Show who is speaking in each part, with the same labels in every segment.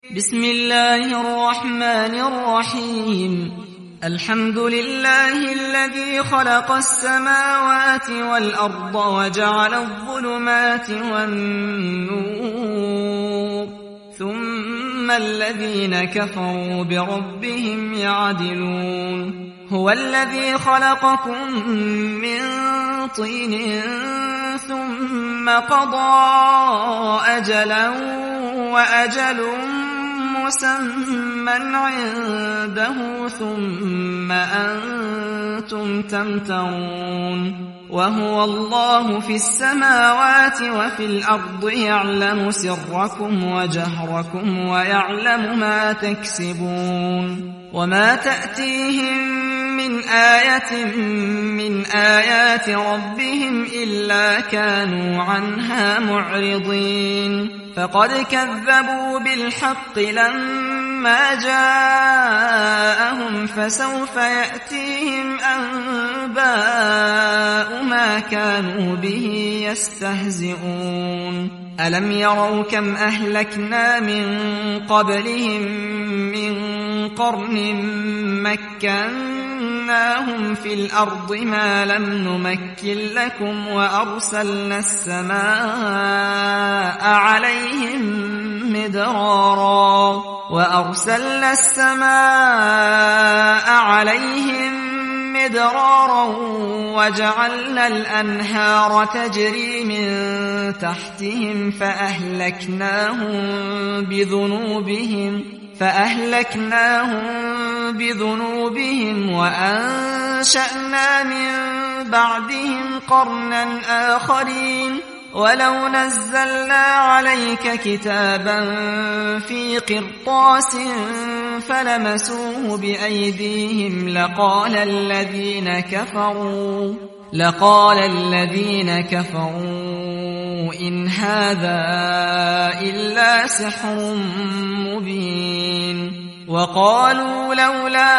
Speaker 1: بسم الله الرحمن الرحيم. الحمد لله الذي خلق السماوات والأرض وجعل الظلمات والنور ثم الذين كفروا بربهم يعدلون. هو الذي خلقكم من طين ثم قضى أجلا وأجل مسمى عنده ثم أنتم تمترون. وهو الله في السماوات وفي الأرض يعلم سركم وجهركم ويعلم ما تكسبون. وما تأتيهم من آية من آيات ربهم إلا كانوا عنها معرضين. فقد كذبوا بالحق لما جاءهم فسوف يأتيهم أنباء ما كانوا به يستهزئون. ألم يروا كم أهلكنا من قبلهم من قرن مكناهم في الأرض ما لم نمكن لكم وأرسلنا السماء عليهم مدرارا وجعلنا الأنهار تجري من تحتهم فأهلكناهم بذنوبهم وأنشأنا من بعدهم قرنا آخرين. ولو نزلنا عليك كتابا في قرطاس فلمسوه بأيديهم لقال الذين كفروا إن هذا إلا سحر مبين. وقالوا لولا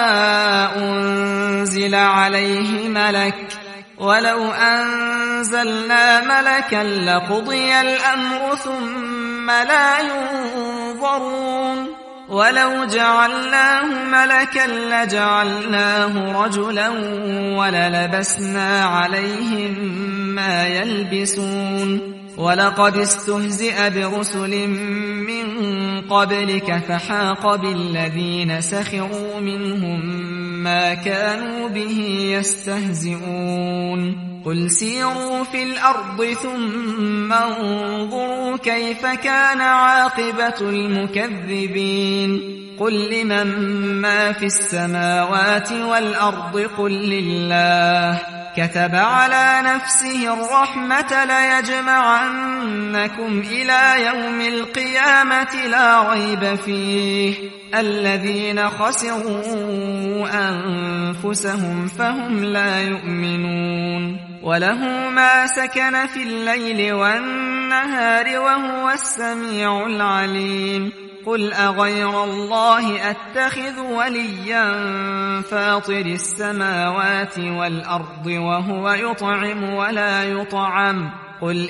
Speaker 1: أنزل عليه ملك ولو أنزلنا ملكا لقضي الأمر ثم لا ينظرون. ولو جعلناه ملكا لجعلناه رجلا وللبسنا عليهم ما يلبسون. ولقد استهزئ برسل من قبلك فحاق بالذين سخروا منهم ما كانوا به يستهزئون. قل سيروا في الأرض ثم انظروا كيف كان عاقبة المكذبين. قل لمن ما في السماوات والأرض قل لله. كتب على نفسه الرحمة ليجمعنكم إلى يوم القيامة لا ريب فيه. الذين خسروا أنفسهم فهم لا يؤمنون. وله ما سكن في الليل والنهار وهو السميع العليم. قل أغير الله أتخذ وليا فاطر السماوات والأرض وهو يطعم ولا يطعم. قل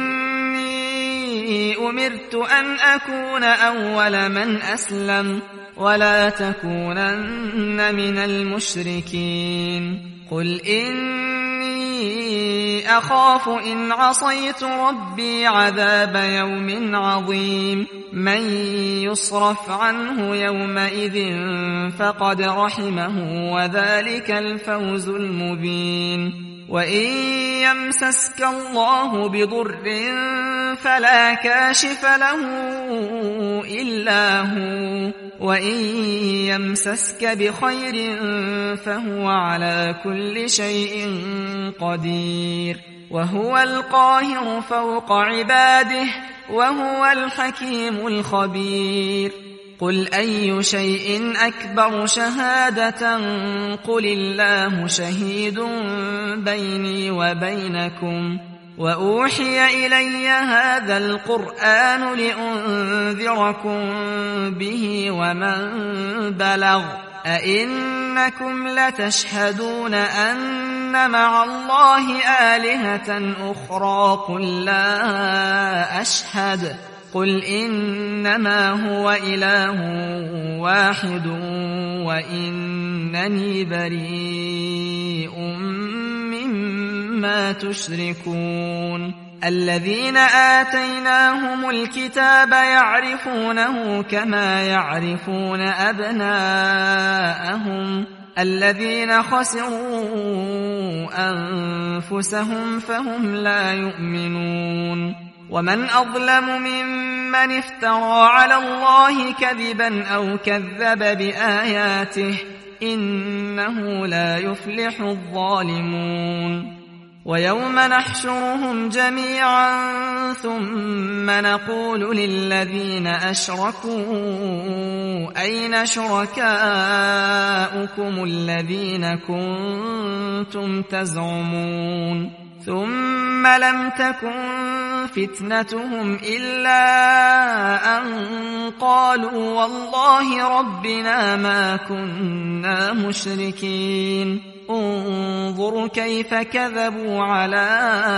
Speaker 1: إني أمرت أن أكون أول من أسلم ولا تكونن من المشركين. قل إني أخاف إن عصيت ربي عذاب يوم عظيم. من يصرف عنه يومئذ فقد رحمه وذلك الفوز المبين. وإن يمسسك الله بضر فلا كاشف له إلا هو وإن يمسسك بخير فهو على كل شيء قدير. وهو القاهر فوق عباده وهو الحكيم الخبير. قل أي شيء أكبر شهادة قل الله شهيد بيني وبينكم. وأوحي إلي هذا القرآن لأنذركم به ومن بلغ. أئنكم لتشهدون أن مع الله آلهة أخرى قل قل إنما هو إله واحد وإنني بريء مما تشركون الذين آتيناهم الكتاب يعرفونه كما يعرفون أبناءهم الذين خسروا أنفسهم فهم لا يؤمنون ومن أظلم ممن افترى على الله كذبا أو كذب بآياته إنه لا يفلح الظالمون ويوم نحشرهم جميعا ثم نقول للذين أشركوا أين شركاؤكم الذين كنتم تزعمون ثم لم تكن فتنتهم إلا أن قالوا والله ربنا ما كنا مشركين انظر كيف كذبوا على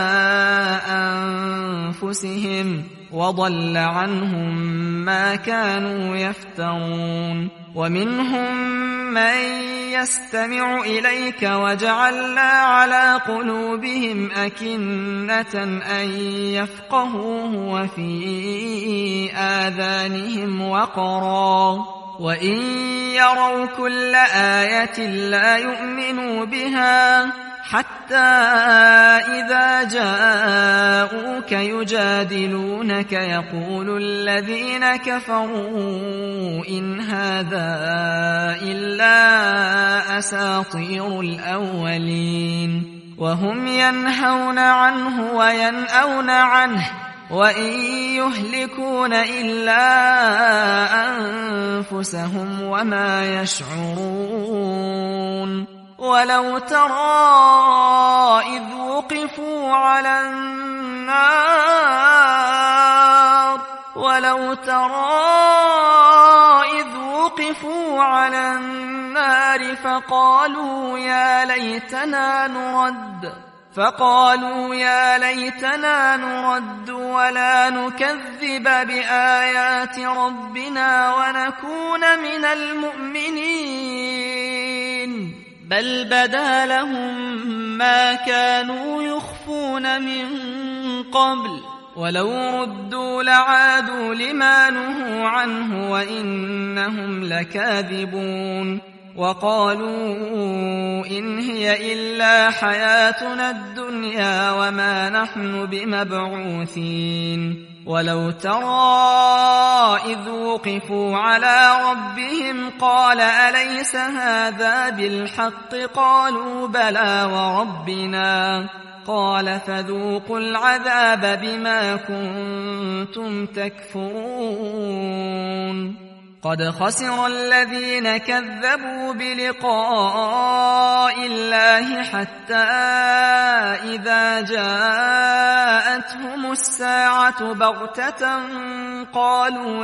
Speaker 1: أنفسهم وضل عنهم ما كانوا يفترون ومنهم من يستمع إليك وجعلنا على قلوبهم أكنة أن يفقهوه وفي آذانهم وقرا وإن يروا كل آية لا يؤمنوا بها حتى إذا جاءوك يجادلونك يقول الذين كفروا إن هذا إلا أساطير الأولين وهم ينهون عنه وينأون عنه وإن يهلكون إلا أنفسهم وما يشعرون ولو ترى إذ وقفوا على النار فقالوا يا ليتنا نرد ولا نكذب بآيات ربنا ونكون من المؤمنين بل بدا لهم ما كانوا يخفون من قبل ولو ردوا لعادوا لما نهوا عنه وإنهم لكاذبون وقالوا إن هي إلا حياتنا الدنيا وما نحن بمبعوثين ولو ترى إذ وقفوا على ربهم قال أليس هذا بالحق قالوا بلى وربنا قال فذوقوا العذاب بما كنتم تكفرون قد خسر الذين كذبوا بلقاء الله حتى إذا جاءتهم الساعة بغتة قالوا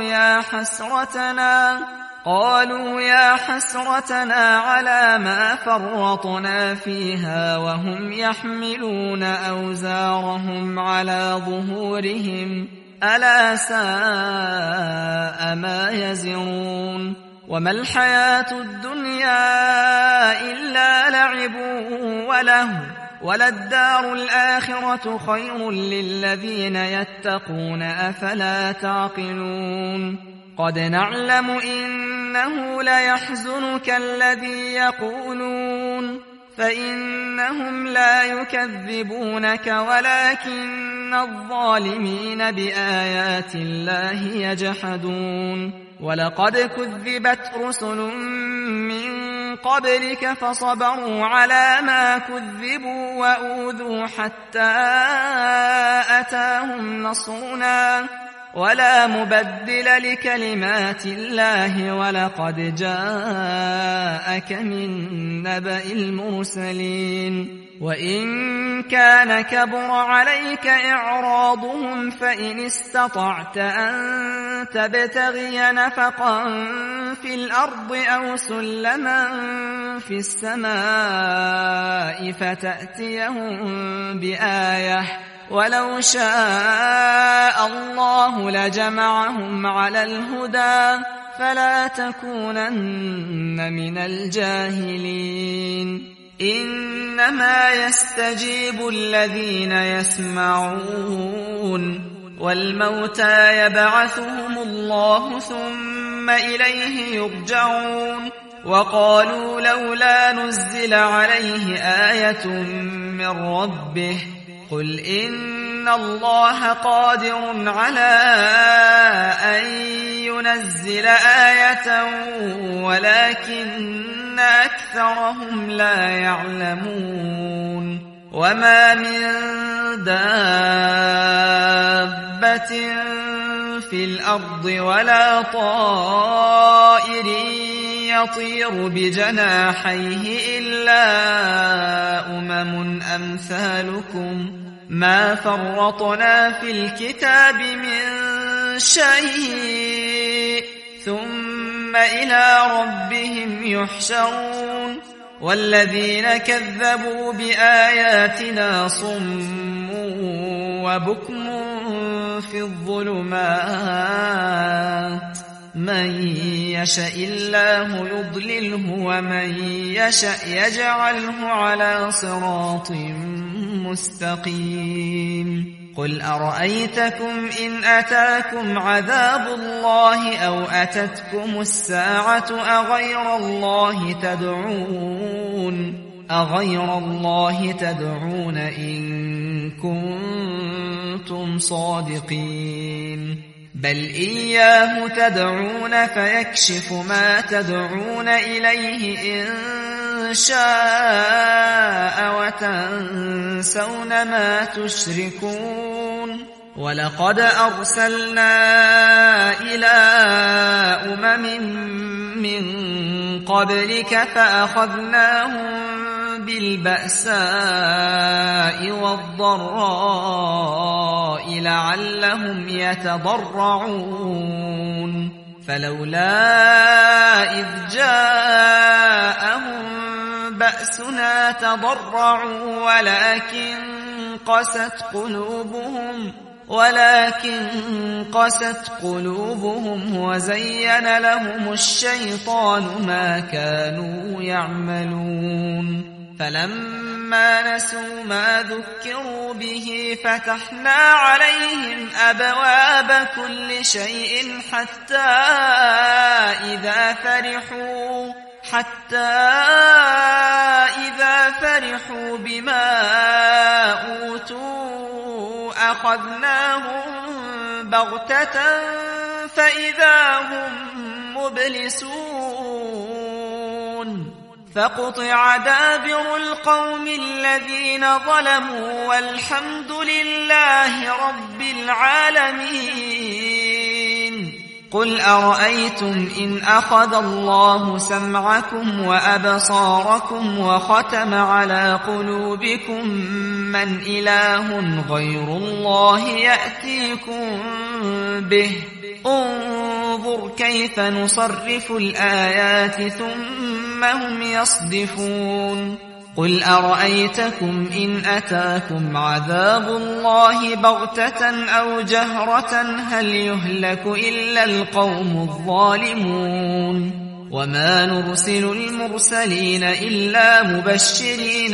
Speaker 1: يا حسرتنا على ما فرطنا فيها وهم يحملون أوزارهم على ظهورهم ألا ساء ما يزرون وما الحياة الدنيا إلا لعب وله وللدار الآخرة خير للذين يتقون أفلا تعقلون قد نعلم إنه ليحزنك الذي يقولون فإنهم لا يكذبونك ولكن الظالمين بآيات الله يجحدون ولقد كذبت رسل من قبلك فصبروا على ما كذبوا وأوذوا حتى أتاهم نصرنا ولا مبدل لكلمات الله ولقد جاءك من نبأ المرسلين وإن كان كبر عليك إعراضهم فإن استطعت أن تبتغي نفقا في الأرض أو سلما في السماء فتأتيهم بآية ولو شاء الله لجمعهم على الهدى فلا تكونن من الجاهلين إنما يستجيب الذين يسمعون والموتى يبعثهم الله ثم إليه يرجعون وقالوا لولا نزل عليه آية من ربه قل إن الله قادر على أن ينزل آية ولكن أكثرهم لا يعلمون وما من دابة في الأرض ولا طائر يطير بجناحيه إلا أمثالكم ما فرطنا في الكتاب من شيء ثم إلى ربهم يحشرون والذين كذبوا بآياتنا صم وبكم في الظلمات من يشاء الله يضلله ومن يشاء يجعله على صراط مستقيم قل أرأيتكم إن أتاكم عذاب الله أو أتتكم الساعة أغير الله تدعون إن كنتم صادقين بل إياه تدعون فيكشف ما تدعون إليه إن شاء وتنسون ما تشركون ولقد أرسلنا إلى من قبلك فأخذناهم بالبأساء والضراء لعلهم يتضرعون فلولا إذ جاءهم بأسنا تضرعوا ولكن قست قلوبهم وزين لهم الشيطان ما كانوا يعملون فلما نسوا ما ذكروا به فتحنا عليهم أبواب كل شيء حتى إذا فرحوا بما أوتوا أخذناهم بغتة فإذا هم مبلسون فقطع دابر القوم الذين ظلموا والحمد لله رب العالمين قل أرأيتم إن أخذ الله سمعكم وأبصاركم وختم على قلوبكم من إله غير الله يأتيكم به انظر كيف نصرف الآيات ثم هم يصدفون قل أرأيتكم إن أتاكم عذاب الله بغتة أو جهرة هل يهلك إلا القوم الظالمون وما نرسل المرسلين إلا مبشرين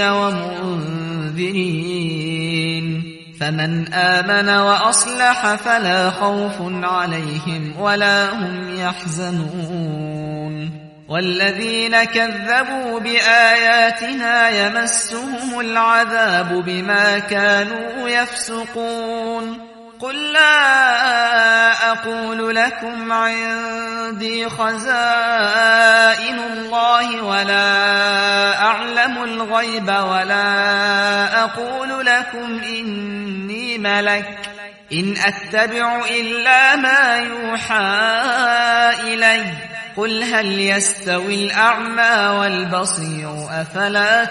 Speaker 1: ومنذرين فمن آمن وأصلح فلا خوف عليهم ولا هم يحزنون والذين كذبوا بآياتنا يمسهم العذاب بما كانوا يفسقون قل لا أقول لكم عندي خزائن الله ولا أعلم الغيب ولا أقول لكم إني ملك إن أتبع إلا ما يوحى إلي قل هل يستوي الأعمى والبصير أفلا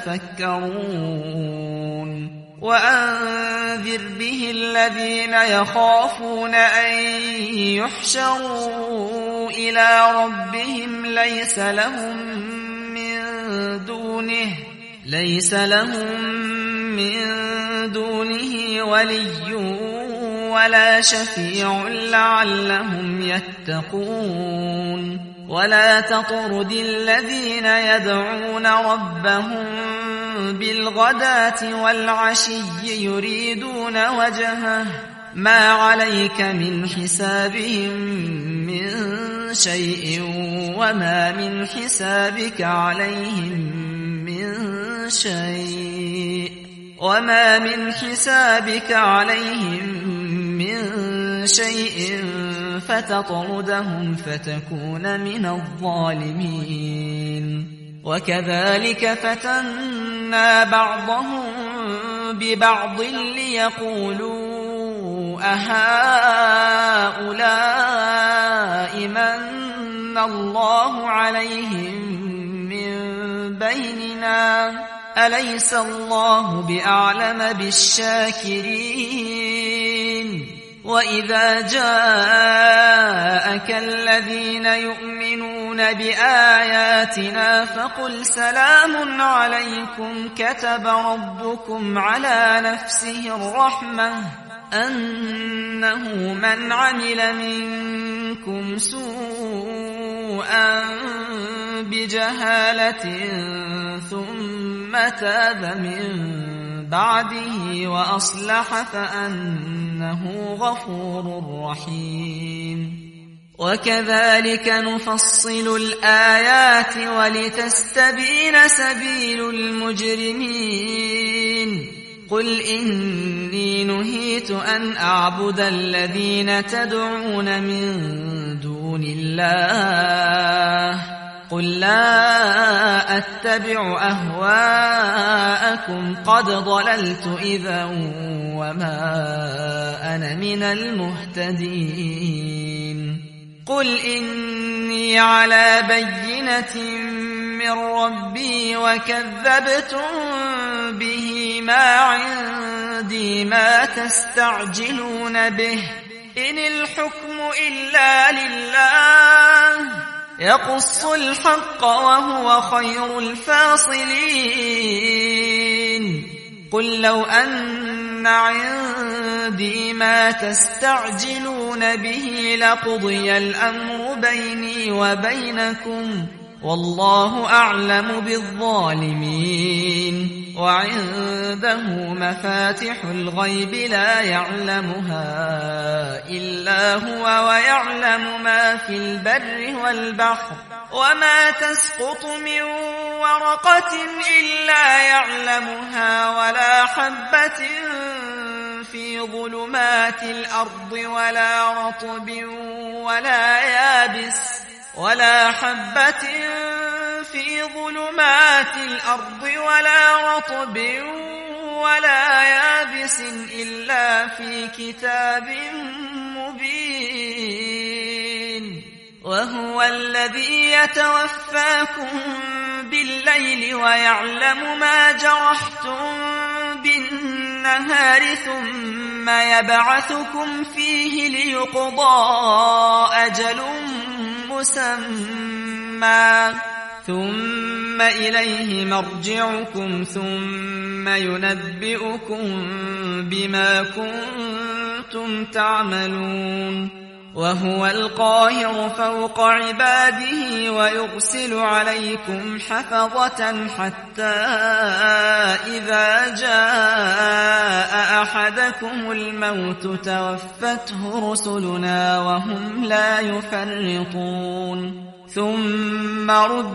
Speaker 1: تتفكرون وأنذر به الذين يخافون أن يحشروا إلى ربهم ليس لهم من دونه ولي ولا شفيع لعلهم يتقون ولا تطرد الذين يدعون ربهم بالغداة والعشي يريدون وجهه ما عليك من حسابهم من شيء وما من حسابك عليهم من شيء فتطردهم فتكون من الظالمين وكذلك فتنا بعضهم ببعض ليقولوا أهؤلاء من الله عليهم من بيننا أليس الله بأعلم بالشاكرين وإذا جاءك الذين يؤمنون بآياتنا فقل سلام عليكم كتب ربكم على نفسه الرحمة أنه من عمل منكم سوءا بجهالة ثم تاب من بعده وأصلح فأنه غفور رحيم وكذلك نفصل الآيات ولتستبين سبيل المجرمين قل إني نهيت أن أعبد الذين تدعون من دون الله قل لا أتبع أهواءكم قد ضللت إذا وما أنا من المهتدين قل إني على بينة من ربي وكذبتم به ما عندي ما تستعجلون به إن الحكم إلا لله يقص الحق وهو خير الفاصلين قل لو أن عندي ما تستعجلون به لقضي الأمر بيني وبينكم والله أعلم بالظالمين وعنده مفاتح الغيب لا يعلمها إلا هو ويعلم ما في البر والبحر وما تسقط من ورقة إلا يعلمها ولا حبة في ظلمات الأرض ولا رطب ولا يابس ولا حبة في ظلمات الأرض ولا رطب ولا يابس إلا في كتاب مبين وهو الذي يتوفاكم بالليل ويعلم ما جرحتم بالنهار ثم يبعثكم فيه ليقضى أجل مسمى ثم إليه مرجعكم ثم ينبئكم بما كنتم تعملون وهو القاهر فوق عباده ويرسل عليكم حفظة حتى إذا جاء أحدكم الموت توفته رسلنا وهم لا يفرطون ثم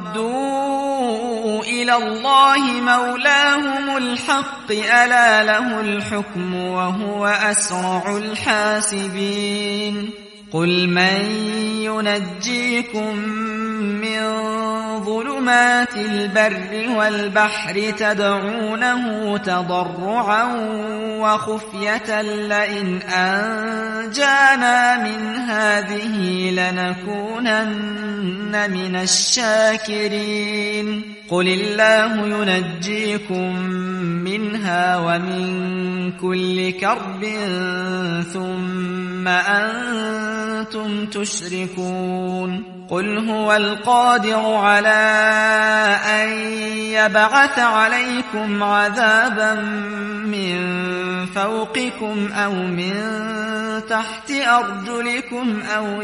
Speaker 1: ردوا إلى الله مولاهم الحق ألا له الحكم وهو أسرع الحاسبين قل من ينجيكم من ظلمات البر والبحر تدعونه تضرعا وخفية لئن أنجانا من هذه لنكونن من الشاكرين قل الله ينجيكم منها ومن كل كرب ثم أنتم تشركون قل هو القادر على أن يبعث عليكم عذابا من فوقكم أو من تحت أرجلكم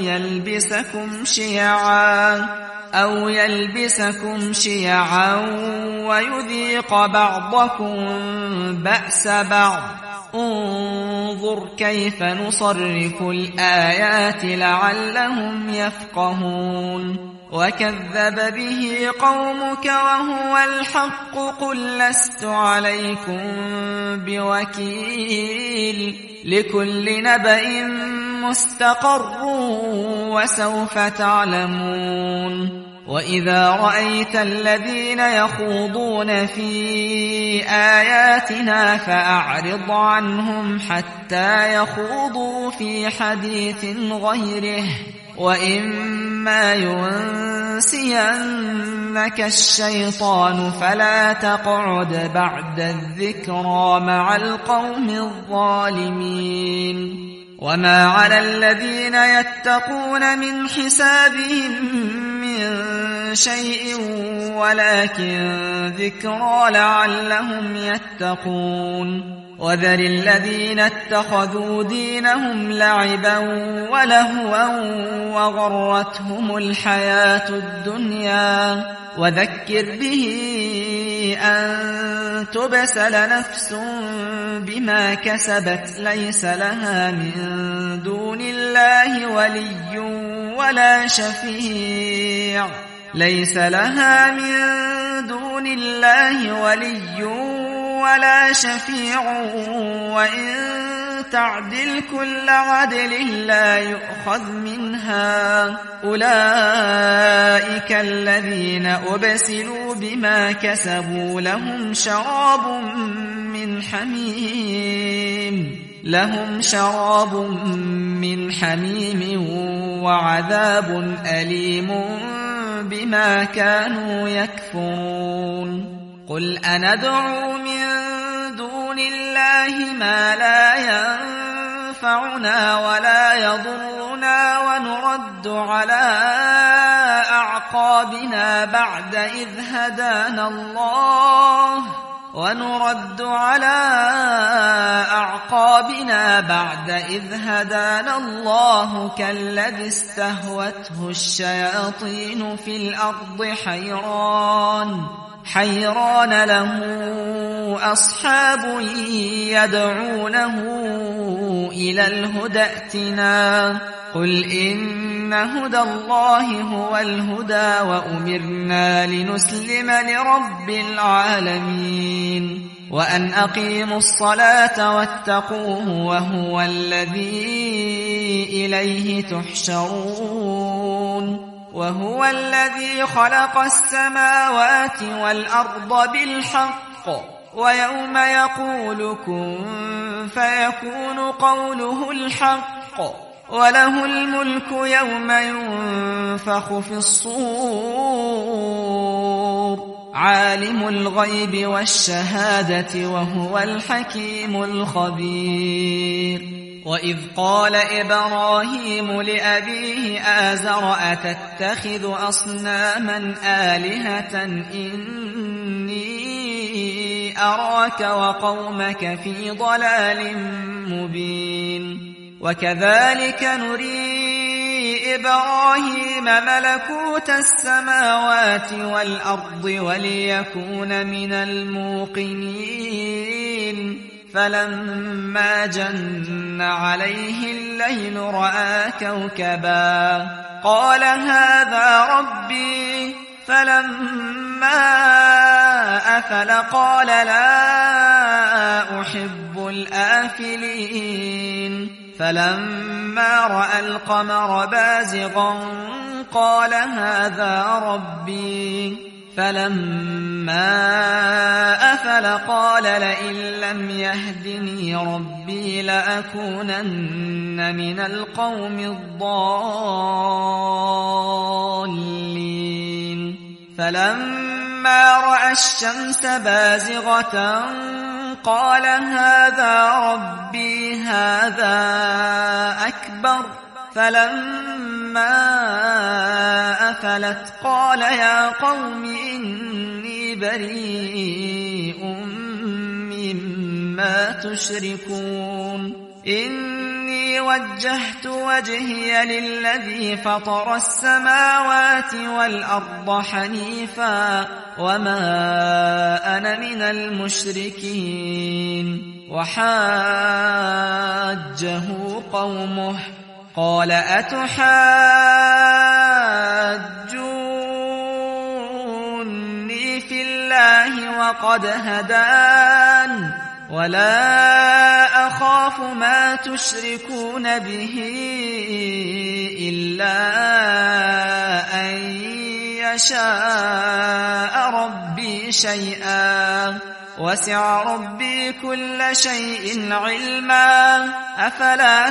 Speaker 1: أو يلبسكم شيعا ويذيق بعضكم بأس بعض. انظر كيف نصرف الآيات لعلهم يفقهون. وكذب به قومك وهو الحق قل لست عليكم بوكيل. لكل نبأ مستقر وسوف تعلمون. وإذا رأيت الذين يخوضون في آياتنا فأعرض عنهم حتى يخوضوا في حديث غيره، وإما ينسينك الشيطان فلا تقعد بعد الذكرى مع القوم الظالمين. وما على الذين يتقون من حسابهم من شيء ولكن ذكرى لعلهم يتقون. وذر الذين اتخذوا دينهم لعبا ولهوا وغرتهم الحياة الدنيا، وذكر به أن تبسل نفس بما كسبت ليس لها من دون الله ولي ولا شفيع وإن تعدل كل عدل لا يؤخذ منها. أولئك الذين أبسلوا بما كسبوا لهم شراب من حميم وعذاب أليم بما كانوا يكفرون. قل أندعو من دون الله ما لا ينفعنا ولا يضرنا ونرد على أعقابنا بعد إذ هدانا الله كالذي استهوته الشياطين في الأرض حيران له أصحاب يدعونه إلى الهدى ائتنا. قل إن هدى الله هو الهدى وأمرنا لنسلم لرب العالمين وأن أقيموا الصلاة واتقوه وهو الذي إليه تحشرون. وهو الذي خلق السماوات والأرض بالحق ويوم يقول كن فيكون قوله الحق وله الملك يوم ينفخ في الصور عالم الغيب والشهادة وهو الحكيم الخبير. وإذ قال إبراهيم لأبيه آزر أتتخذ أصناما آلهة إني أراك وقومك في ضلال مبين. وكذلك نري إبراهيم ملكوت السماوات والأرض وليكون من الموقنين. فلما جن عليه الليل رأى كوكبا قال هذا ربي فلما أفل قال لا أحب الآفلين. فلما رأى القمر بازغا قال هذا ربي فلما أفل قال لئن لم يهدني ربي لأكونن من القوم الضالين. فلما رأى الشمس بازغة قال هذا ربي هذا أكبر. فلما فلما أفلت قال يا قوم إني بريء مما تشركون إني وجهت وجهي للذي فطر السماوات والأرض حنيفا وما أنا من المشركين وحاجه قومه قال أتحاجوني في الله وقد هدان ولا أخاف ما تشركون به إلا أن يشاء ربي شيئا وسع ربي كل شيء علما أفلا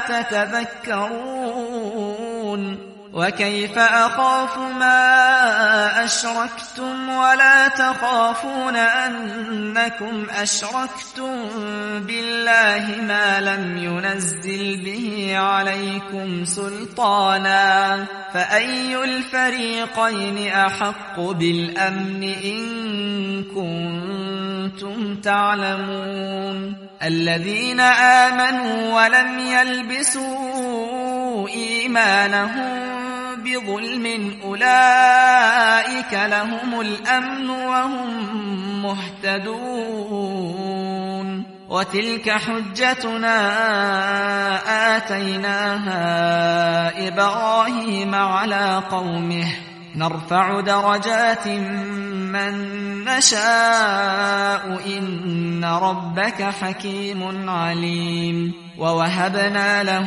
Speaker 1: تتذكرون وكيف أخاف ما أشركتم ولا تخافون أنكم أشركتم بالله ما لم ينزل به عليكم سلطانا فأي الفريقين أحق بالأمن إن كنتم تعلمون الذين آمنوا ولم يلبسوا إيمانهم بظلم أولئك لهم الأمن وهم مهتدون وتلك حجتنا آتيناها إبراهيم على قومه نرفع درجات من نشاء إن ربك حكيم عليم ووهبنا له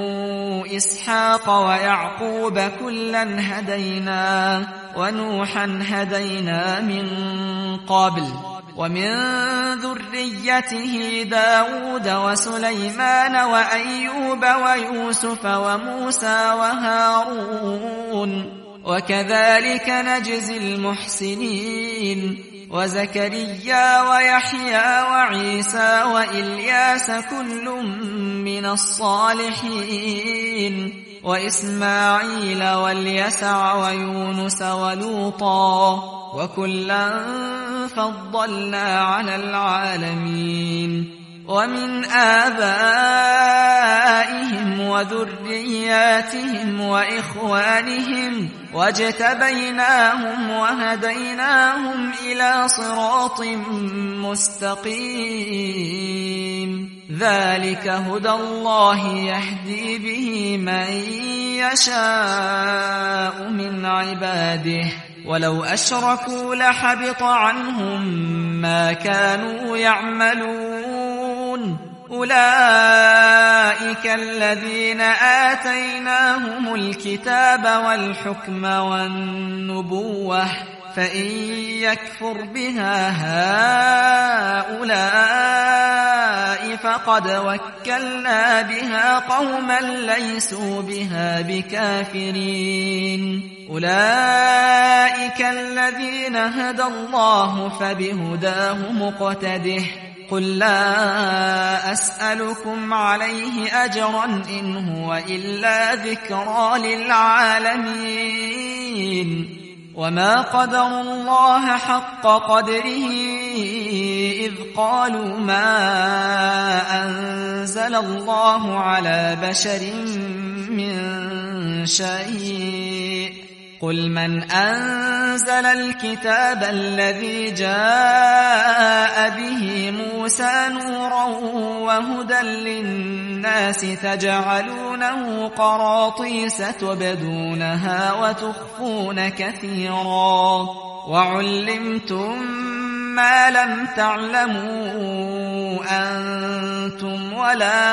Speaker 1: إسحاق ويعقوب كلا هدينا ونوحا هدينا من قبل ومن ذريته داود وسليمان وأيوب ويوسف وموسى وهارون وكذلك نجزي المحسنين وزكريا ويحيى وعيسى وإلياس كل من الصالحين وإسماعيل واليسع ويونس ولوطا وكلا فضلنا على العالمين ومن آبائهم وذرياتهم وإخوانهم واجتبيناهم وهديناهم إلى صراط مستقيم ذلك هدى الله يهدي به من يشاء من عباده ولو أشركوا لحبط عنهم ما كانوا يعملون أولئك الذين آتيناهم الكتاب والحكم والنبوة فإن يكفر بها هؤلاء فقد وكلنا بها قوما ليسوا بها بكافرين أولئك الذين هدى الله فبهداه مقتده قل لا أسألكم عليه أجرا إن هو إلا ذكرى للعالمين وما قدروا الله حق قدره إذ قالوا ما أنزل الله على بشر من شيء قل من أنزل الكتاب الذي جاء به موسى نورا وهدى للناس تجعلونه قراطيس تبدونها وتخفون كثيرا وعلمتم ما لم تعلموا أنتم ولا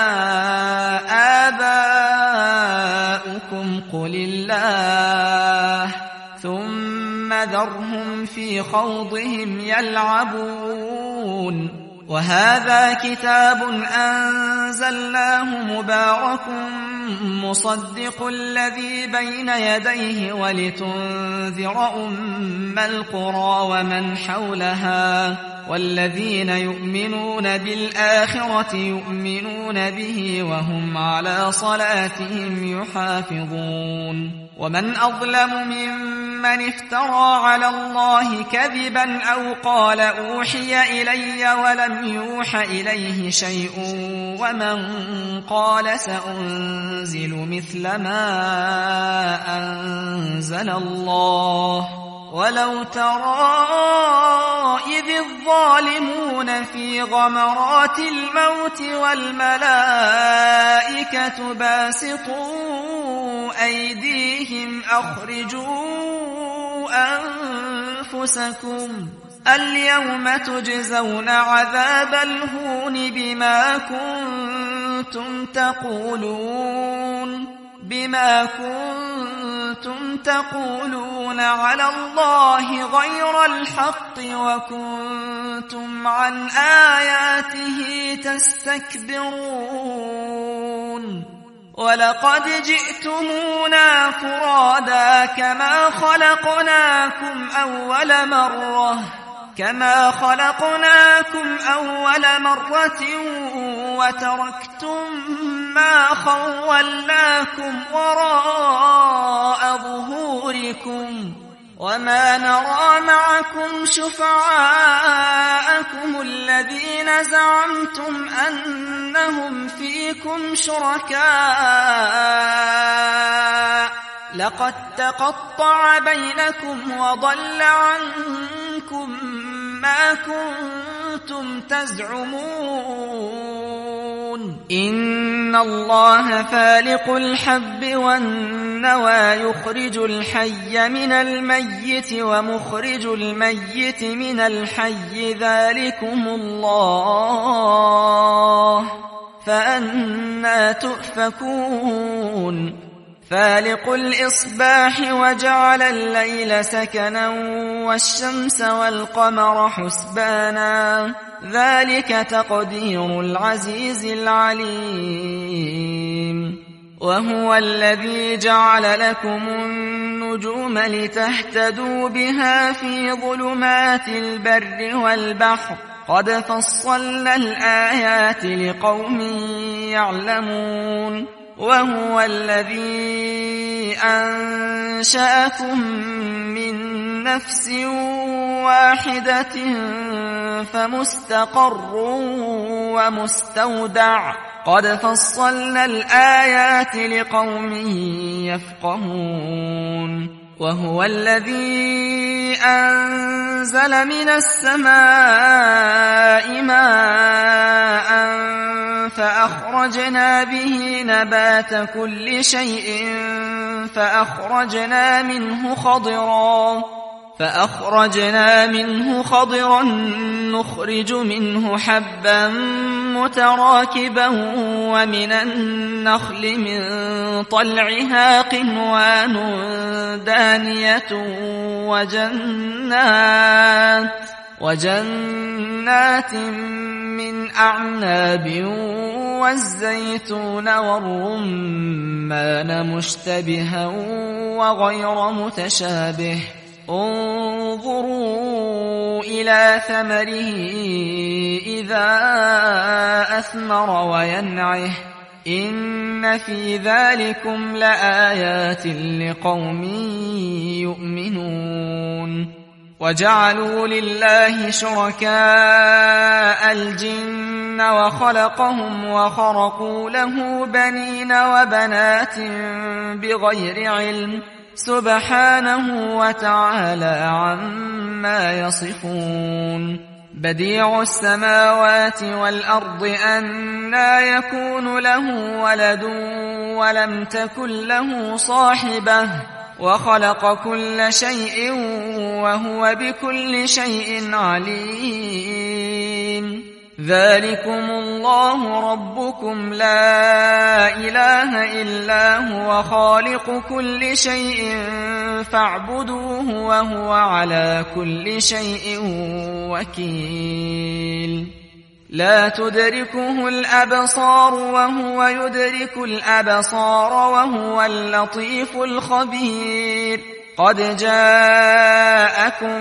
Speaker 1: آباؤكم قل الله ثم ذرهم في خوضهم يلعبون وهذا كتاب أنزلناه مبارك مصدق الذي بين يديه ولتنذر أم القرى ومن حولها والذين يؤمنون بالآخرة يؤمنون به وهم على صلاتهم يحافظون ومن أظلم ممن افترى على الله كذبا أو قال أوحي إلي ولم يوح إليه شيء ومن قال سأنزل مثل ما أنزل الله ولو ترى إذ الظالمون في غمرات الموت والملائكة باسطوا أيديهم أخرجوا أنفسكم اليوم تجزون عذاب الهون بما كنتم تقولون على الله غير الحق وكنتم عن آياته تستكبرون ولقد جئتمونا فرادا كما خلقناكم أول مرة وتركتم ما خولناكم وراء ظهوركم وما نرى معكم شفعاءكم الذين زعمتم أنهم فيكم شركاء لقد تقطع بينكم وضل عنكم ما كنتم تزعمون إن الله فالق الحب والنوى يخرج الحي من الميت ومخرج الميت من الحي ذلكم الله فأنى تؤفكون فالق الإصباح وجعل الليل سكنا والشمس والقمر حسبانا ذلك تقدير العزيز العليم وهو الذي جعل لكم النجوم لتهتدوا بها في ظلمات البر والبحر قد فصلنا الآيات لقوم يعلمون وهو الذي أنشأكم من نفس واحدة فمستقر ومستودع قد فصلنا الآيات لقوم يفقهون وهو الذي أنزل من السماء ماء فأخرجنا به نبات كل شيء فأخرجنا منه خضرا نخرج منه حبا متراكبا ومن النخل من طلعها قنوان دانية وجنات من أعناب والزيتون والرمان مشتبها وغير متشابه انظروا إلى ثمره إذا أثمر وينعه إن في ذلكم لآيات لقوم يؤمنون وجعلوا لله شركاء الجن وخلقهم وخرقوا له بنين وبنات بغير علم سبحانه وتعالى عما يصفون بديع السماوات والأرض أنى يكون له ولد ولم تكن له صاحبة وخلق كل شيء وهو بكل شيء عليم ذلكم الله ربكم لا إله إلا هو خالق كل شيء فاعبدوه وهو على كل شيء وكيل لا تدركه الأبصار وهو يدرك الأبصار وهو اللطيف الخبير قد جاءكم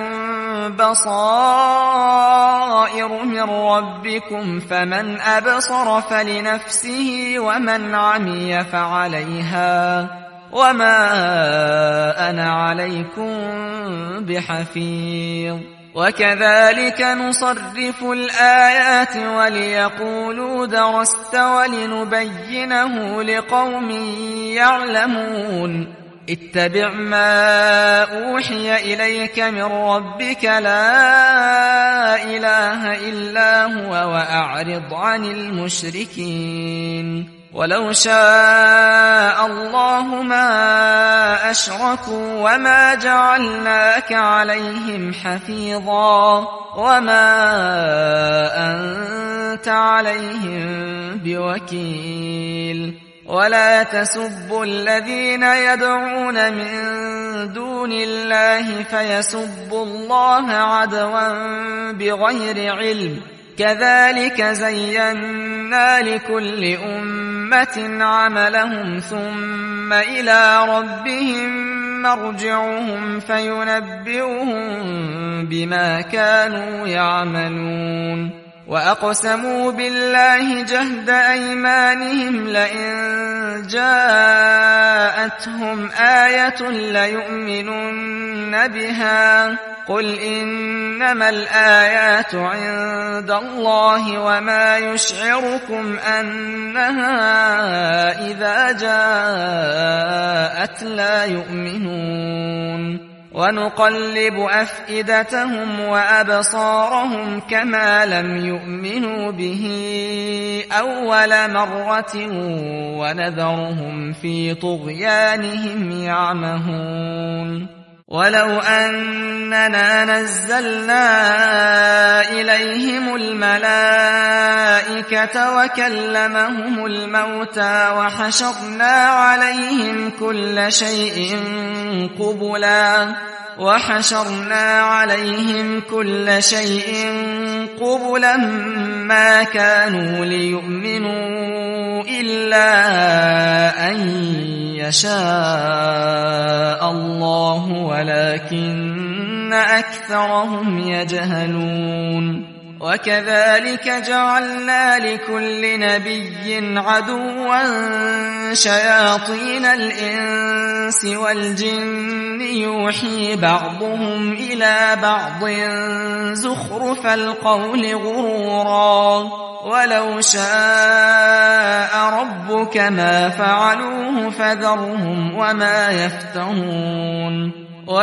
Speaker 1: بصائر من ربكم فمن أبصر فلنفسه ومن عمي فعليها وما أنا عليكم بحفيظ وكذلك نصرف الآيات وليقولوا درست ولنبينه لقوم يعلمون اتبع ما أوحي إليك من ربك لا إله إلا هو وأعرض عن المشركين ولو شاء الله ما أشركوا وما جعلناك عليهم حفيظا وما أنت عليهم بوكيل ولا تسبوا الذين يدعون من دون الله فيسبوا الله عدوا بغير علم كذلك زينا لكل أمة عملهم ثم إلى ربهم مرجعهم فينبئهم بما كانوا يعملون وأقسموا بالله جهد أيمانهم لئن جاءتهم آية ليؤمنن بها قل إنما الآيات عند الله وما يشعركم أنها إذا جاءت لا يؤمنون ونقلب أفئدتهم وأبصارهم كما لم يؤمنوا به أول مرة ونذرهم في طغيانهم يعمهون ولو أننا نزلنا إليهم الملائكة وكلمهم الموتى وحشرنا عليهم كل شيء قبلا ما كانوا ليؤمنوا إلا أن يشاء الله ولكن أكثرهم يجهلون وكذلك جعلنا لكل نبي عدوا شياطين الإنس والجن يوحي بعضهم إلى بعض زخرف القول غرورا ولو شاء ربك ما فعلوه فذرهم وما يفترون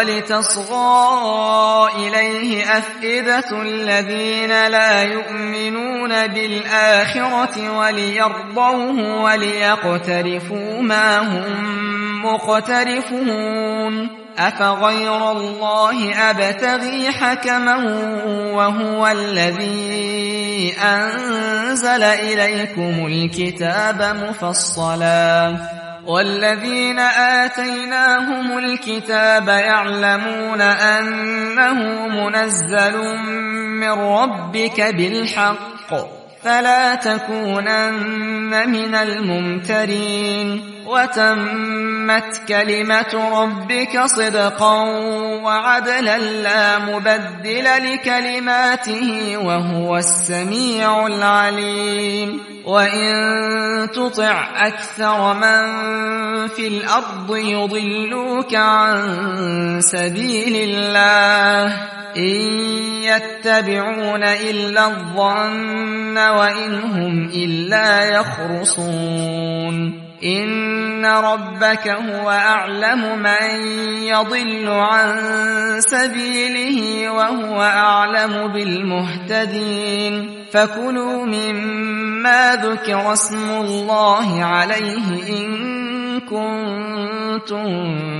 Speaker 1: ولتصغى إليه أفئدة الذين لا يؤمنون بالآخرة وليرضوه وليقترفوا ما هم مقترفون أفغير الله أبتغي حكما وهو الذي أنزل إليكم الكتاب مفصلا والذين آتيناهم الكتاب يعلمون أنه منزل من ربك بالحق فلا تكونن من الممترين وتمت كلمة ربك صدقا وعدلا لا مبدل لكلماته وهو السميع العليم وإن تطع أكثر من في الأرض يضلوك عن سبيل الله إن يتبعون إلا الظن وإن هم إلا يخرصون إن ربك هو أعلم من يضل عن سبيله وهو أعلم بالمهتدين فكلوا مما ذكر اسم الله عليه إن كنتم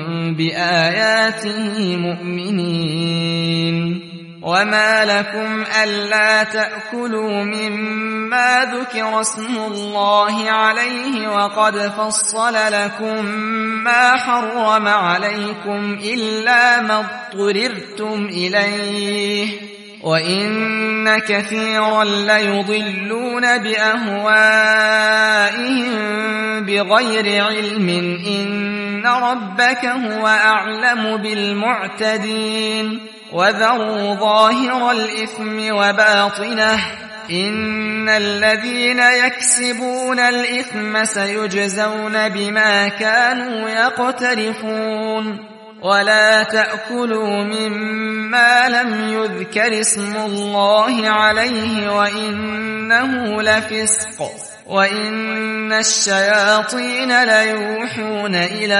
Speaker 1: بآياته مؤمنين وما لكم ألا تأكلوا مما ذكر اسم الله عليه وقد فصل لكم ما حرم عليكم إلا ما اضطررتم إليه وإن كثيرا ليضلون بأهوائهم بغير علم إن ربك هو أعلم بالمعتدين وذروا ظاهر الإثم وباطنه إن الذين يكسبون الإثم سيجزون بما كانوا يقترفون ولا تأكلوا مما لم يذكر اسم الله عليه وإنه لفسق وإن الشياطين ليوحون إلى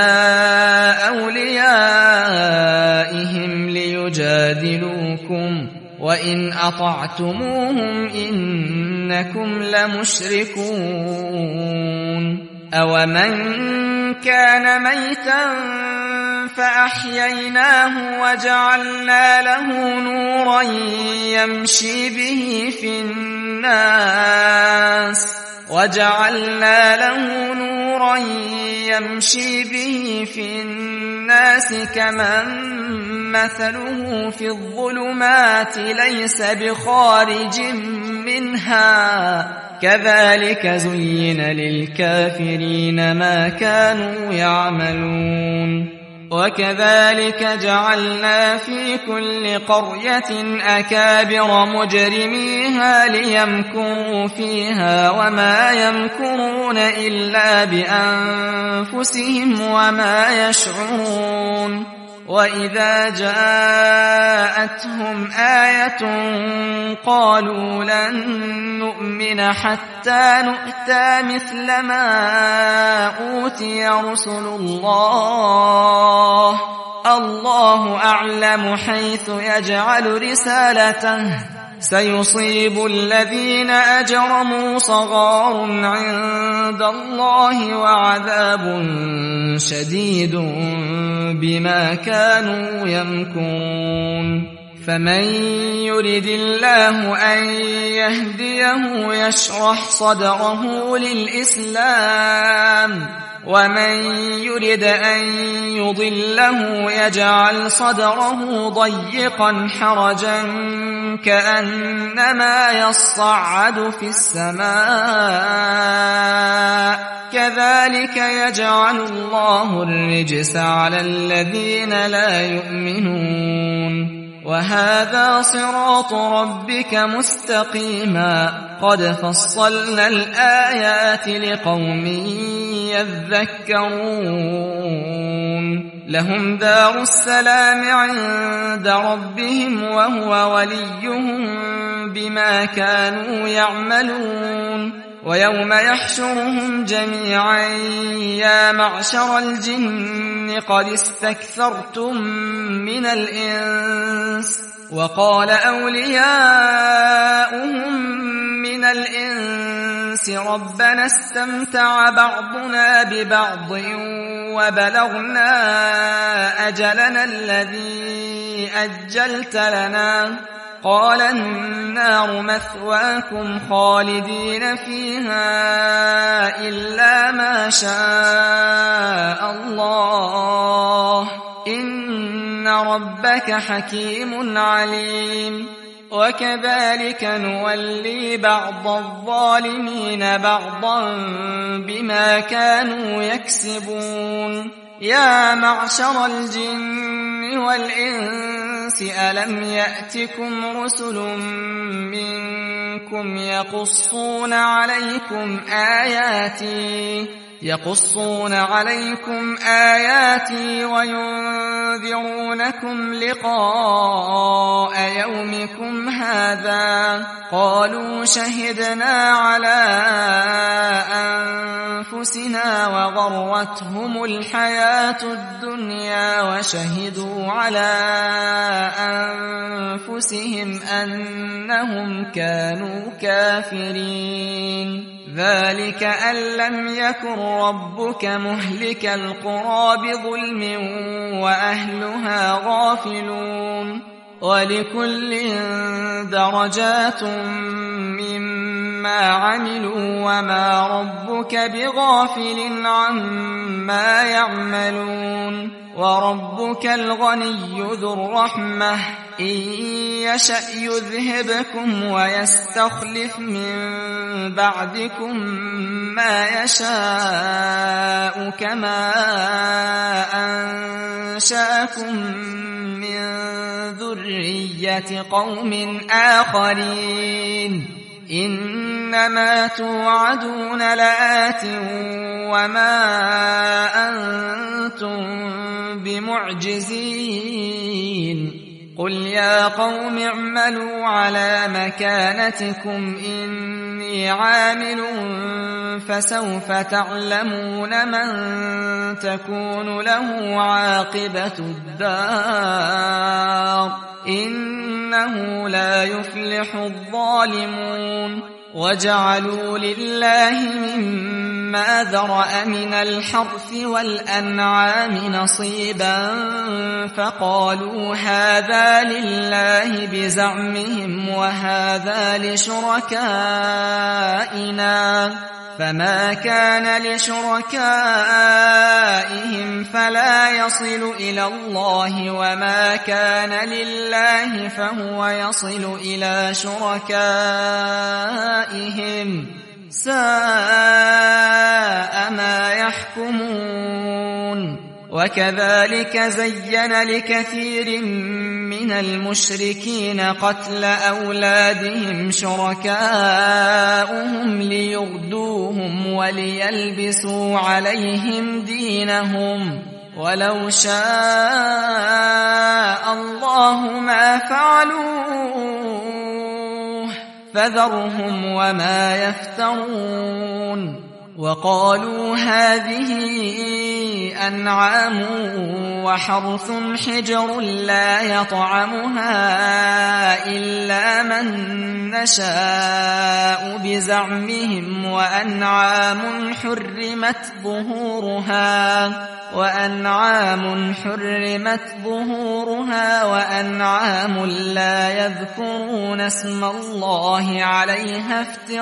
Speaker 1: أوليائهم ليجادلوكم وإن أطعتموهم إنكم لمشركون أومن كان ميتا فأحييناه وجعلنا له نورا يمشي به في الناس كمن مثله في الظلمات ليس بخارج منها كذلك زين للكافرين ما كانوا يعملون وكذلك جعلنا في كل قرية أكابر مجرميها ليمكروا فيها وما يمكرون إلا بأنفسهم وما يشعرون وإذا جاءتهم آية قالوا لن نؤمن حتى نؤتى مثل ما أوتي رسل الله أعلم حيث يجعل رسالته سيصيب الذين أجرموا صغار عند الله وعذاب شديد بما كانوا يمكرون فمن يرد الله أن يهديه يشرح صدره للإسلام ومن يرد أن يضله يجعل صدره ضيقا حرجا كأنما يصعد في السماء كذلك يجعل الله الرجس على الذين لا يؤمنون وهذا صراط ربك مستقيما قد فصلنا الآيات لقوم يذكرون لهم دار السلام عند ربهم وهو وليهم بما كانوا يعملون ويوم يحشرهم جميعا يا معشر الجن قد استكثرتم من الإنس وقال أولياؤهم من الإنس ربنا استمتع بعضنا ببعض وبلغنا أجلنا الذي أجلت لنا قال النار مثواكم خالدين فيها إلا ما شاء الله إن ربك حكيم عليم وكذلك نولي بعض الظالمين بعضا بما كانوا يكسبون يا معشر الجن والإنس ألم يأتكم رسل منكم يقصون عليكم آياتي وينذرونكم لقاء يومكم هذا قالوا شهدنا على أنفسنا وغرتهم الحياة الدنيا وشهدوا على أنفسهم أنهم كانوا كافرين ذلك أن لم يكن ربك مهلك القرى بظلم وأهلها غافلون ولكل درجات مما عملوا وما ربك بغافل عما يعملون وربك الغني ذو الرحمة إن يشأ يذهبكم ويستخلف من بعدكم ما يشاء كما أنشأكم من ذرية قوم آخرين إنما توعدون لآت وما أنتم بمعجزين قل يا قوم اعملوا على مكانتكم إني عامل فسوف تعلمون من تكون له عاقبة الدار إنه لا يفلح الظالمون وجعلوا لله مما ذرأ من الحرث والأنعام نصيبا فقالوا هذا لله بزعمهم وهذا لشركائنا فما كان لشركائهم فلا يصل إلى الله وما كان لله فهو يصل إلى شركائهم ساء ما يحكمون وكذلك زين لكثير من المشركين قتل أولادهم شركاؤهم ليردوهم وليلبسوا عليهم دينهم ولو شاء الله ما فعلوه فذرهم وما يفترون وقالوا هذه أنعام وحرث حجر لا يطعمها إلا من نشاء بزعمهم وأنعام حرمت ظهورها وأنعام لا يذكرون اسم الله عليها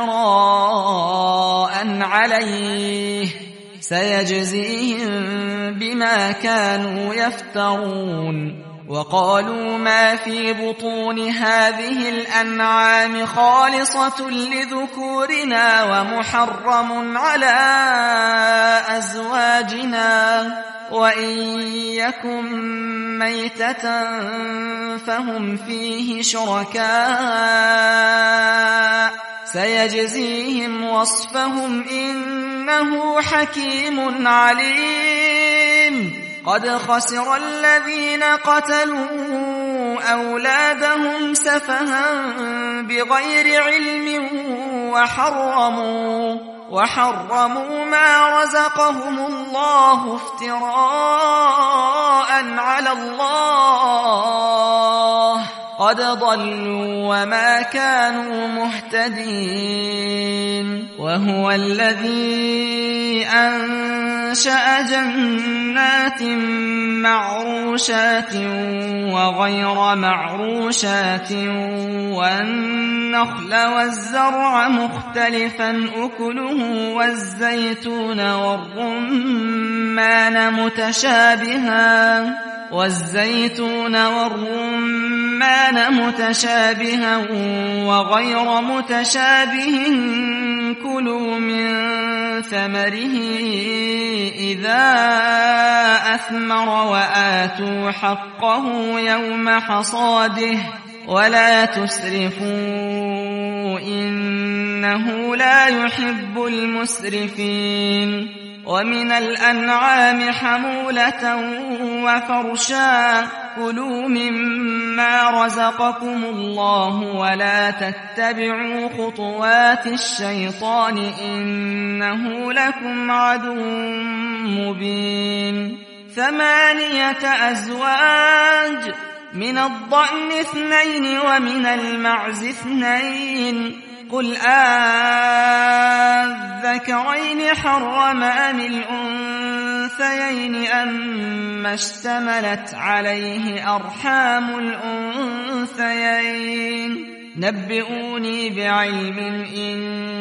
Speaker 1: افتراء عليه سيجزيهم بما كانوا يفترون وقالوا ما في بطون هذه الأنعام خالصة لذكورنا ومحرم على أزواجنا وإن يكن ميتة فهم فيه شركاء سيجزيهم وصفهم إنه حكيم عليم قد خسر الذين قتلوا أولادهم سفها بغير علم وحرموا ما رزقهم الله افتراء على الله قد ضلوا وما كانوا مهتدين وهو الذي أنشأ جنات معروشات وغير معروشات والنخل والزرع مختلفا أكله والزيتون والرمان متشابها وغير متشابه كلوا من ثمره إذا أثمر وآتوا حقه يوم حصاده ولا تسرفوا إنه لا يحب المسرفين ومن الأنعام حمولة وفرشا كلوا مما رزقكم الله ولا تتبعوا خطوات الشيطان إنه لكم عدو مبين 8 أزواج من الضأن 2 ومن المعز 2 قل الذكرين حرم أم الأنثيين أما اشتملت عليه أرحام الأنثيين نبئوني بعلم إن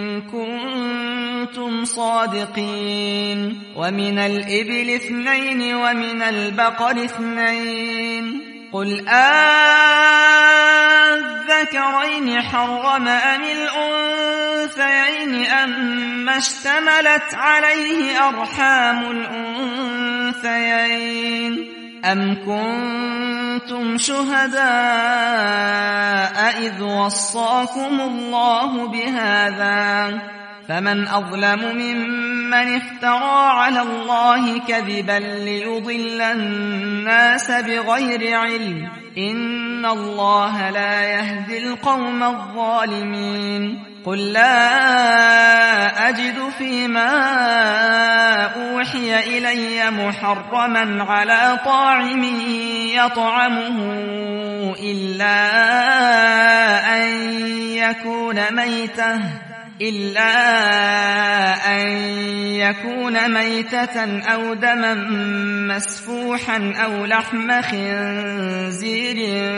Speaker 1: كنتم صادقين ومن الإبل 2 ومن البقر 2 قل الذكرين حرم أم الأنثيين أما اشتملت عليه أرحام الأنثيين أم كنتم كنتم شهداء إذ وصاكم الله بهذا فمن أظلم ممن افترى على الله كذبا ليضل الناس بغير علم إن الله لا يهدي القوم الظالمين قل لا أجد فيما أوحي إلي محرما على طاعم يطعمه إلا أن يكون ميتة أو دما مسفوحا أو لحم خنزير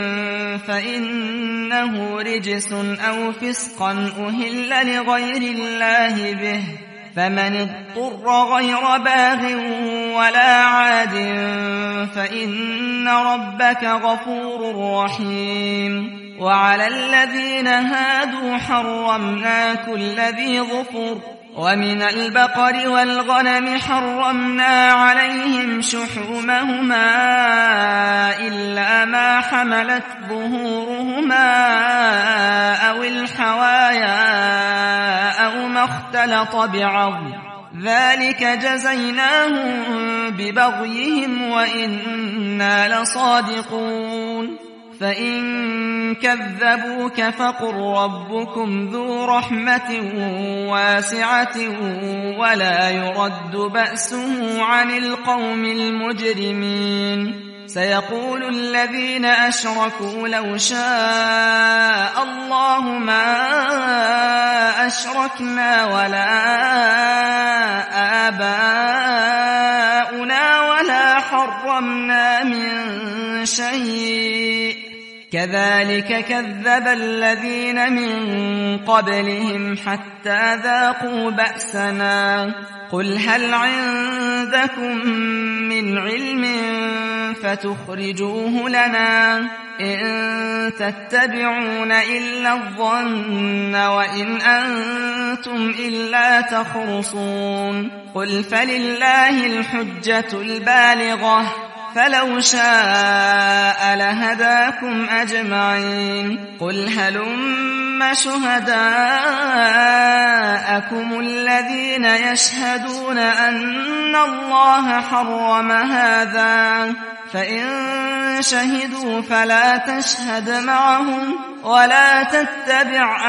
Speaker 1: فإنه رجس أو فسقا أهل لغير الله به فمن اضطر غير باغ ولا عاد فإن ربك غفور رحيم وعلى الذين هادوا حرمنا كل ذي ظفر ومن البقر والغنم حرمنا عليهم شحومهما إلا ما حملت ظهورهما أو الحوايا أو ما اختلط بعظم ذلك جزيناهم ببغيهم وإنا لصادقون فإن كذبوك فقل ربكم ذو رحمة واسعة ولا يرد بأسه عن القوم المجرمين سيقول الذين أشركوا لو شاء الله ما أشركنا ولا آباؤنا ولا حرمنا من شيء كذلك كذب الذين من قبلهم حتى ذاقوا بأسنا قل هل عندكم من علم فتخرجوه لنا إن تتبعون إلا الظن وإن أنتم إلا تخرصون قل فلله الحجة البالغة فلو شاء لهداكم أجمعين قل هلم شهداءكم الذين يشهدون أن الله حرم هذا فإن شهدوا فلا تشهد معهم ولا تتبع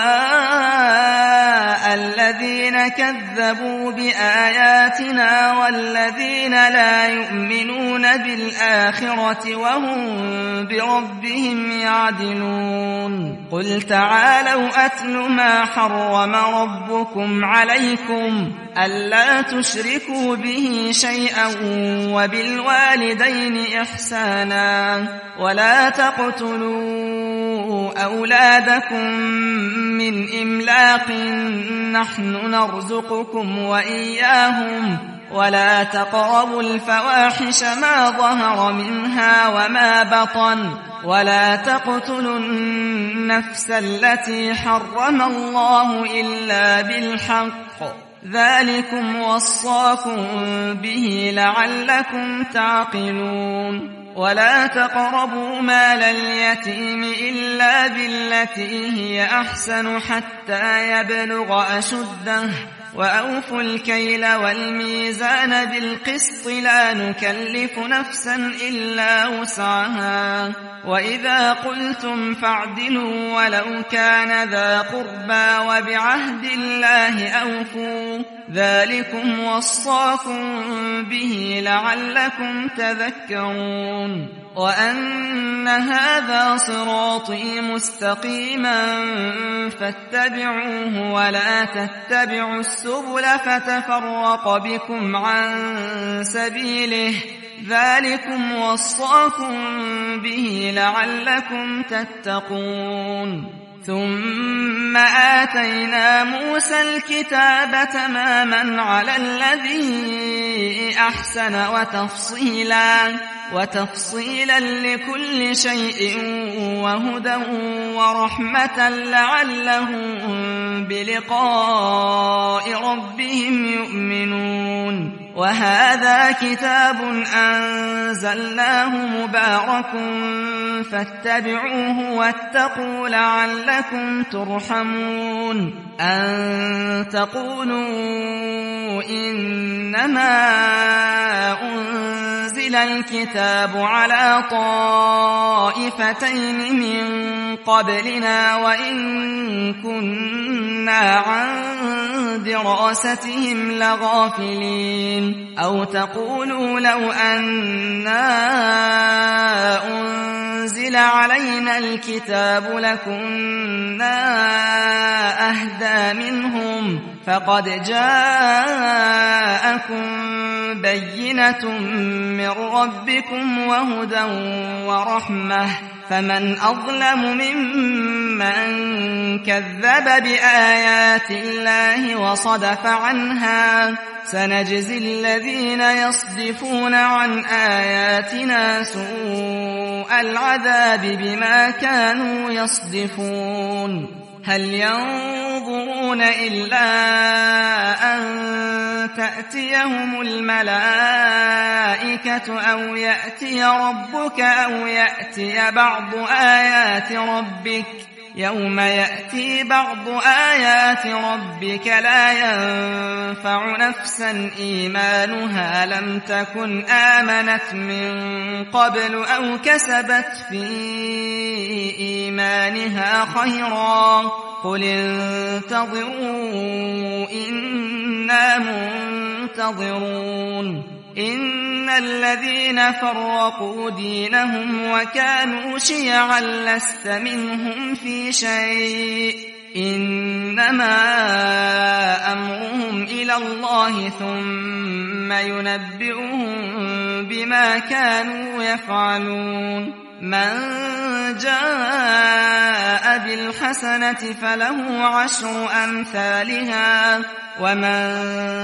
Speaker 1: أهواء الذين كذبوا بآياتنا والذين لا يؤمنون بالآخرة وهم بربهم يعدلون قل تعالوا أتل ما حرم ربكم عليكم ألا تشركوا به شيئا وبالوالدين إحسانا ولا تقتلوا أولادكم من إملاق نحن نرزقكم وإياهم ولا تقربوا الفواحش ما ظهر منها وما بطن ولا تقتلوا النفس التي حرم الله إلا بالحق ذلكم وصاكم به لعلكم تعقلون ولا تقربوا مال اليتيم إلا بالتي هي أحسن حتى يبلغ أشده وأوفوا الكيل والميزان بالقسط لا نكلف نفسا إلا وسعها وإذا قلتم فاعدلوا ولو كان ذا قربى وبعهد الله أوفوا ذلكم وصاكم به لعلكم تذكرون وأن هذا صراطي مستقيما فاتبعوه ولا تتبعوا السبل فتفرق بكم عن سبيله ذلكم وصاكم به لعلكم تتقون ثم آتينا موسى الكتاب تماما على الذي أحسن وتفصيلا لكل شيء وهدى ورحمة لعلهم بلقاء ربهم يؤمنون وهذا كتاب أنزلناه مبارك فاتبعوه واتقوا لعلكم ترحمون أن تقولوا إنما أنزل الكتاب على طائفتين من قبلنا وإن كنا عن دراستهم لغافلين أو تقولوا لو أنا أنزل علينا الكتاب لكنا أهدى منهم فقد جاءكم بينة من ربكم وهدى ورحمة فمن أظلم ممن كذب بآيات الله وصدف عنها سنجزي الذين يصدفون عن آياتنا سوء العذاب بما كانوا يصدفون هل ينظرون إلا أن تأتيهم الملائكة أو يأتي ربك أو يأتي بعض آيات ربك يوم يأتي بعض آيات ربك لا ينفع نفسا إيمانها لم تكن آمنت من قبل أو كسبت في إيمانها خيرا قل انتظروا إنا منتظرون إن الذين فرقوا دينهم وكانوا شيعا لست منهم في شيء إنما أمرهم إلى الله ثم ينبئهم بما كانوا يفعلون من جاء بالحسنة فله 10 أمثالها ومن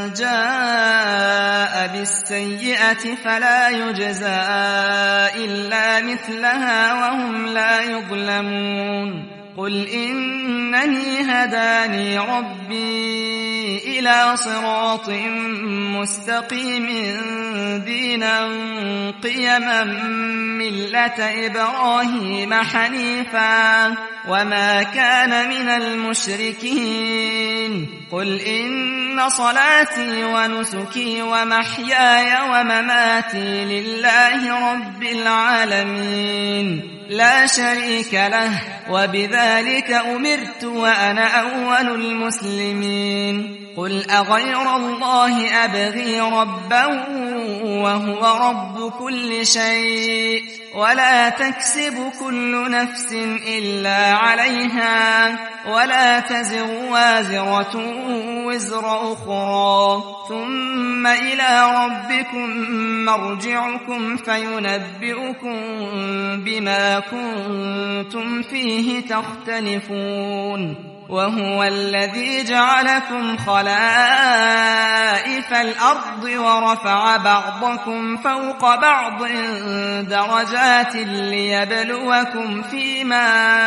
Speaker 1: جاء بالسيئة فلا يجزى إلا مثلها وهم لا يظلمون قل إنني هداني ربي إلى صراط مستقيم دينا قيما ملة إبراهيم حنيفا وما كان من المشركين قل إن صلاتي ونسكي ومحياي ومماتي لله رب العالمين لا شريك له وبذلك أمرت وأنا أول المسلمين قل أغير الله أبغي ربا وهو رب كل شيء ولا تكسب كل نفس إلا عليها ولا تزر وازرة وزر أخرى ثم إلى ربكم مرجعكم فينبئكم بما كنتم فيه تختلفون وهو الذي جعلكم خلائف الأرض ورفع بعضكم فوق بعض درجات ليبلوكم فيما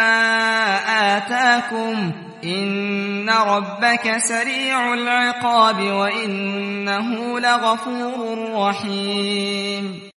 Speaker 1: آتاكم إن ربك سريع العقاب وإنه لغفور رحيم